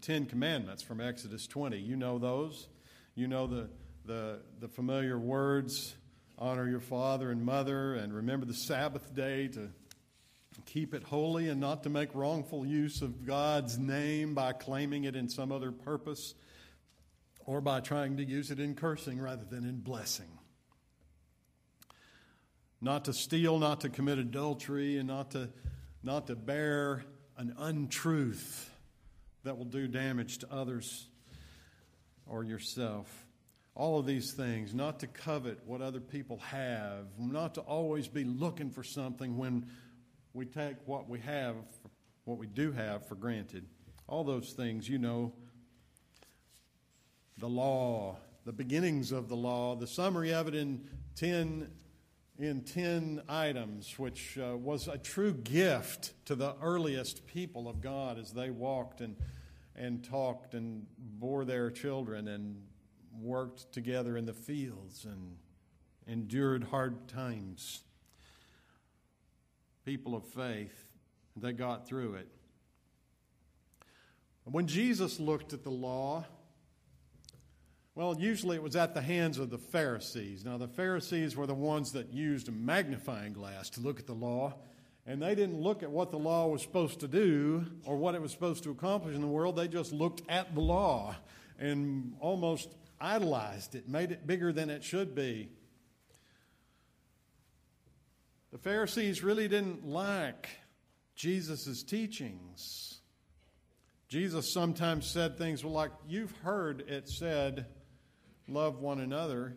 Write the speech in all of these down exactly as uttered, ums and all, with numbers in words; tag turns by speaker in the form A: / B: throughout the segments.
A: Ten Commandments from Exodus twenty. You know those. You know the, the, the familiar words, honor your father and mother, and remember the Sabbath day to keep it holy and not to make wrongful use of God's name by claiming it in some other purpose or by trying to use it in cursing rather than in blessing. Not to steal, not to commit adultery, and not to, not to bear an untruth that will do damage to others or yourself. All of these things, not to covet what other people have, not to always be looking for something when we take what we have, what we do have for granted. All those things, you know, the law, the beginnings of the law, the summary of it in ten in ten items, which uh, was a true gift to the earliest people of God as they walked and and talked and bore their children and worked together in the fields and endured hard times. People of faith, they got through it. When Jesus looked at the law, well, usually it was at the hands of the Pharisees. Now, the Pharisees were the ones that used a magnifying glass to look at the law, and they didn't look at what the law was supposed to do or what it was supposed to accomplish in the world. They just looked at the law and almost idolized it, made it bigger than it should be. The Pharisees really didn't like Jesus' teachings. Jesus sometimes said things like, you've heard it said, love one another.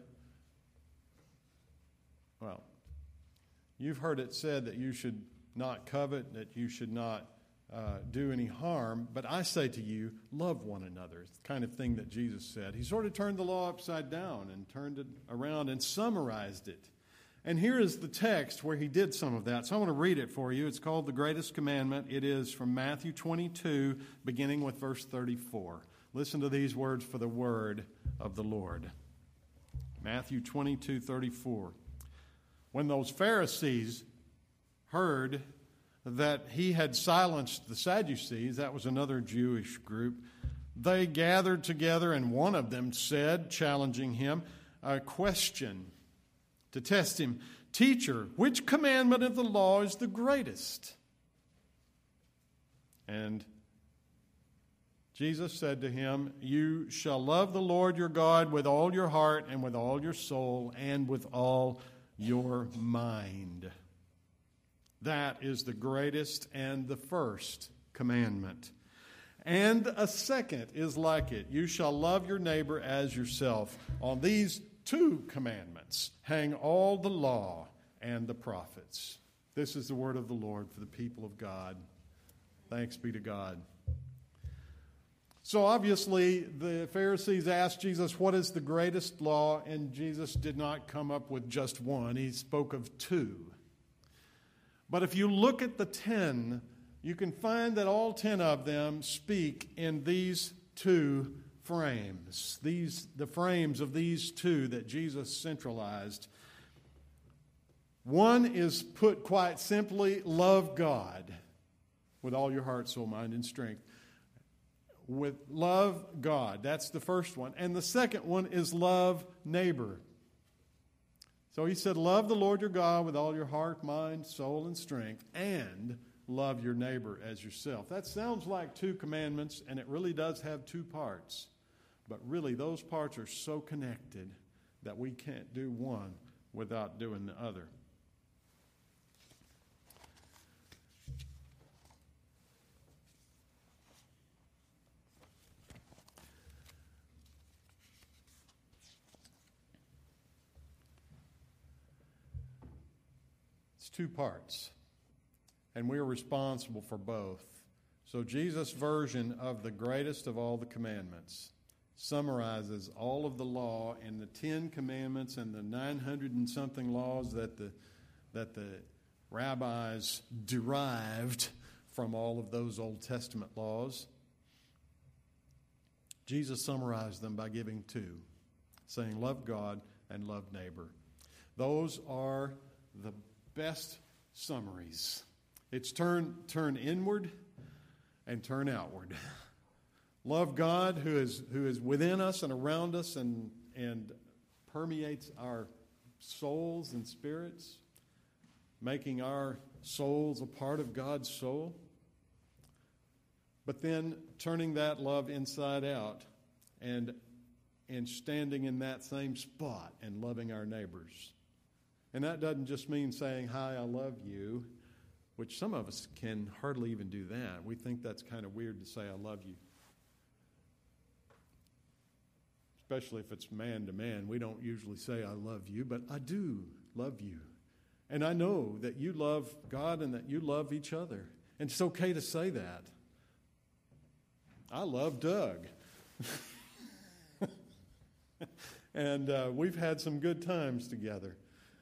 A: Well, you've heard it said that you should not covet, that you should not uh, do any harm, but I say to you, love one another. It's the kind of thing that Jesus said. He sort of turned the law upside down and turned it around and summarized it. And here is the text where he did some of that. So I want to read it for you. It's called The Greatest Commandment. It is from Matthew twenty-two, beginning with verse thirty-four. Listen to these words for the word of the Lord. Matthew twenty-two, thirty-four. When those Pharisees heard that he had silenced the Sadducees, that was another Jewish group, they gathered together, and one of them said, challenging him, a question to test him, "Teacher, which commandment of the law is the greatest?" And Jesus said to him, "You shall love the Lord your God with all your heart and with all your soul and with all your mind. That is the greatest and the first commandment. And a second is like it. You shall love your neighbor as yourself. On these two commandments hang all the law and the prophets." This is the word of the Lord for the people of God. Thanks be to God. So obviously the Pharisees asked Jesus, what is the greatest law? And Jesus did not come up with just one. He spoke of two. But if you look at the ten, you can find that all ten of them speak in these two frames. These, the frames of these two that Jesus centralized. One is put quite simply, love God with all your heart, soul, mind, and strength. With love God. That's the first one. And the second one is love neighbor. So he said, love the Lord your God with all your heart, mind, soul, and strength, and love your neighbor as yourself. That sounds like two commandments, and it really does have two parts. But really, those parts are so connected that we can't do one without doing the other. Two parts, and we are responsible for both. So Jesus' version of the greatest of all the commandments summarizes all of the law and the Ten Commandments and the nine hundred and something laws that the that the rabbis derived from all of those Old Testament laws. Jesus summarized them by giving two, saying love God and love neighbor. Those are the best summaries. It's turn turn inward and turn outward. Love God who is who is within us and around us and, and permeates our souls and spirits, making our souls a part of God's soul. But then turning that love inside out and, and standing in that same spot and loving our neighbors. And that doesn't just mean saying, "Hi, I love you," which some of us can hardly even do that. We think that's kind of weird to say, "I love you." Especially if it's man to man. We don't usually say, "I love you," but I do love you. And I know that you love God and that you love each other. And it's okay to say that. I love Doug. and uh, we've had some good times together.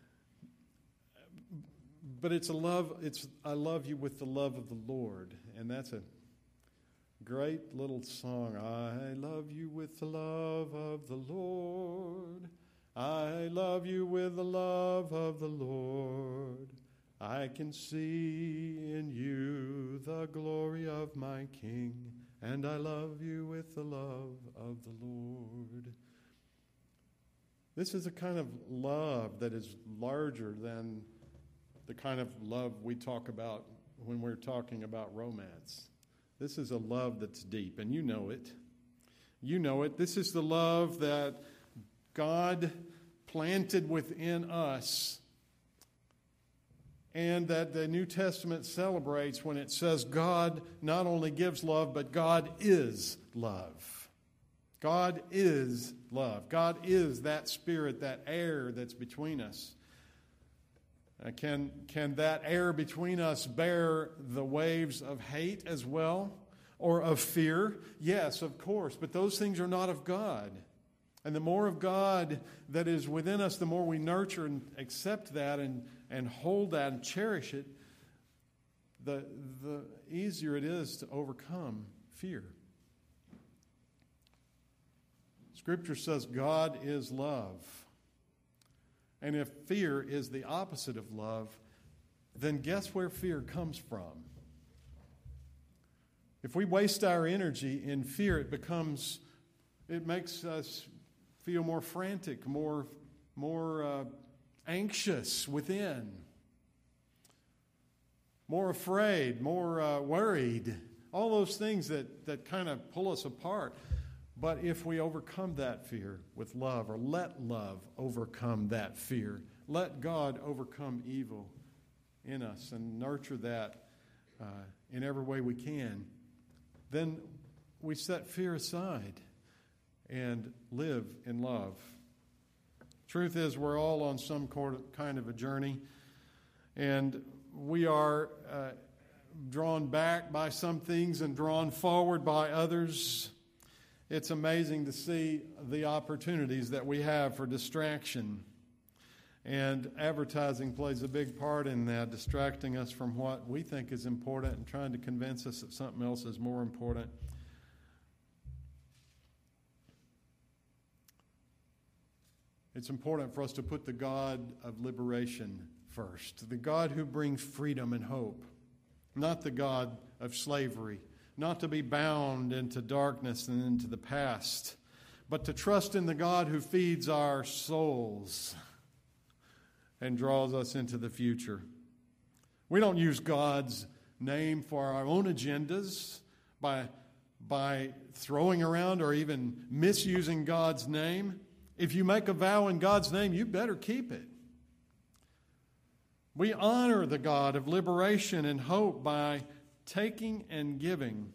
A: But it's a love, it's I love you with the love of the Lord. And that's a great little song. I love you with the love of the Lord. I love you with the love of the Lord. I can see in you the glory of my King, and I love you with the love of the Lord. This is a kind of love that is larger than the kind of love we talk about when we're talking about romance. This is a love that's deep, and you know it. You know it. This is the love that God planted within us, and that the New Testament celebrates when it says God not only gives love, but God is love. God is love. God is that spirit, that air that's between us. Uh, can, can that air between us bear the waves of hate as well, or of fear? Yes, of course, but those things are not of God. And the more of God that is within us, the more we nurture and accept that and, and hold that and cherish it, the, the easier it is to overcome fear. Scripture says God is love. And if fear is the opposite of love, then guess where fear comes from? If we waste our energy in fear, it becomes, it makes us feel more frantic, more, more uh, anxious within, more afraid, more uh, worried, all those things that, that kind of pull us apart. But if we overcome that fear with love, or let love overcome that fear, let God overcome evil in us and nurture that uh, in every way we can, then we set fear aside and live in love. Truth is, we're all on some kind of a journey, and we are uh, drawn back by some things and drawn forward by others. It's amazing to see the opportunities that we have for distraction. And advertising plays a big part in that, distracting us from what we think is important and trying to convince us that something else is more important. It's important for us to put the God of liberation first, the God who brings freedom and hope, not the God of slavery, not to be bound into darkness and into the past, but to trust in the God who feeds our souls and draws us into the future. We don't use God's name for our own agendas by, by throwing around or even misusing God's name. If you make a vow in God's name, you better keep it. We honor the God of liberation and hope by taking and giving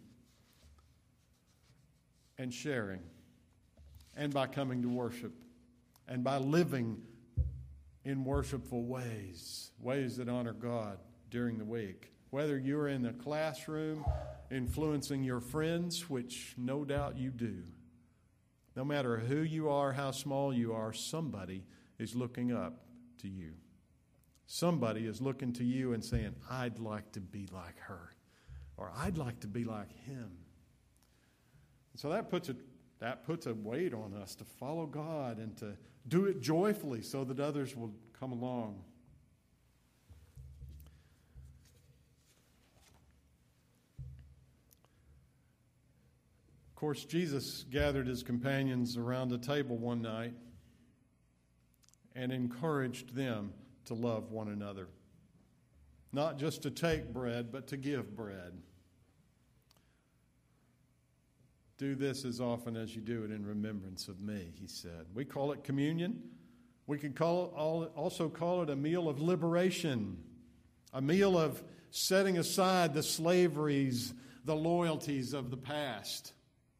A: and sharing, and by coming to worship, and by living in worshipful ways, ways that honor God during the week. Whether you're in the classroom influencing your friends, which no doubt you do, no matter who you are, how small you are, somebody is looking up to you. Somebody is looking to you and saying, "I'd like to be like her," or "I'd like to be like him." And so that puts a, that puts a weight on us to follow God and to do it joyfully so that others will come along. Of course, Jesus gathered his companions around a table one night and encouraged them to love one another. Not just to take bread, but to give bread. Do this as often as you do it in remembrance of me, he said. We call it communion. We could call it, also call it a meal of liberation, a meal of setting aside the slaveries, the loyalties of the past.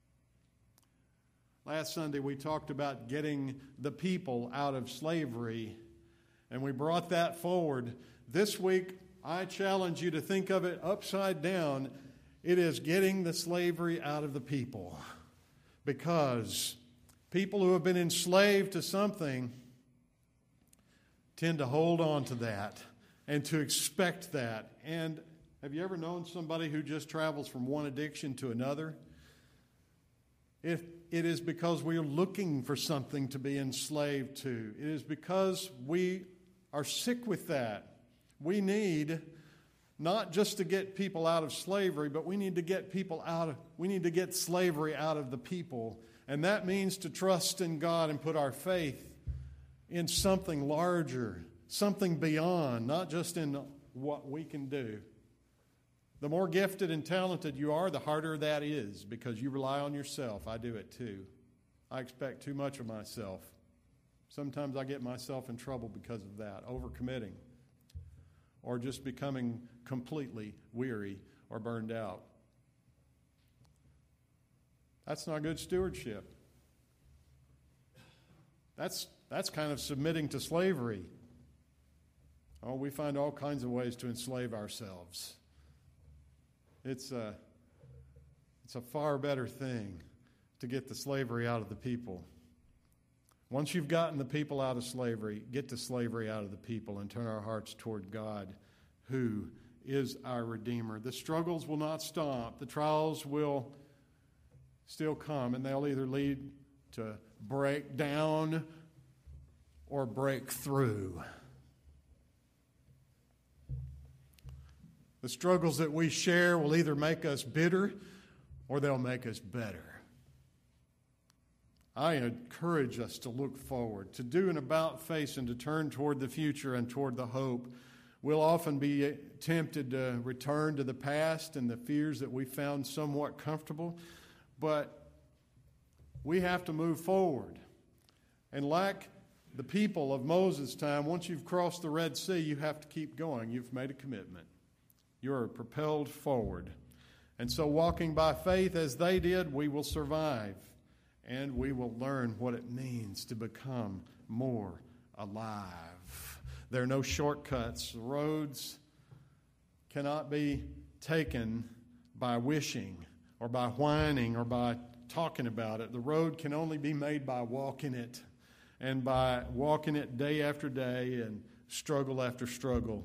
A: Last Sunday we talked about getting the people out of slavery, and we brought that forward. This week I challenge you to think of it upside down. It is getting the slavery out of the people, because people who have been enslaved to something tend to hold on to that and to expect that. And have you ever known somebody who just travels from one addiction to another? If it is because we are looking for something to be enslaved to. It is because we are sick with that. We need not just to get people out of slavery, but we need to get people out of, we need to get slavery out of the people. And that means to trust in God and put our faith in something larger, something beyond, not just in what we can do. The more gifted and talented you are, the harder that is, because you rely on yourself. I do it too. I expect too much of myself. Sometimes I get myself in trouble because of that, overcommitting, or just becoming completely weary or burned out. That's not good stewardship. That's, that's kind of submitting to slavery. Oh, we find all kinds of ways to enslave ourselves. It's a, it's a far better thing to get the slavery out of the people. Once you've gotten the people out of slavery, get the slavery out of the people and turn our hearts toward God, who is our Redeemer. The struggles will not stop. The trials will still come, and they'll either lead to break down or break through. The struggles that we share will either make us bitter or they'll make us better. I encourage us to look forward, to do an about-face and to turn toward the future and toward the hope. We'll often be tempted to return to the past and the fears that we found somewhat comfortable, but we have to move forward. And like the people of Moses' time, once you've crossed the Red Sea, you have to keep going. You've made a commitment. You're propelled forward. And so walking by faith as they did, we will survive. And we will learn what it means to become more alive. There are no shortcuts. Roads cannot be taken by wishing or by whining or by talking about it. The road can only be made by walking it, and by walking it day after day and struggle after struggle.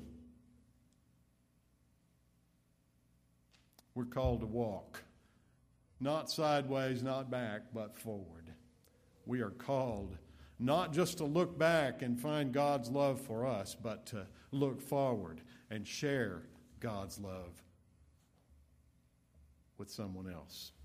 A: We're called to walk. Not sideways, not back, but forward. We are called not just to look back and find God's love for us, but to look forward and share God's love with someone else.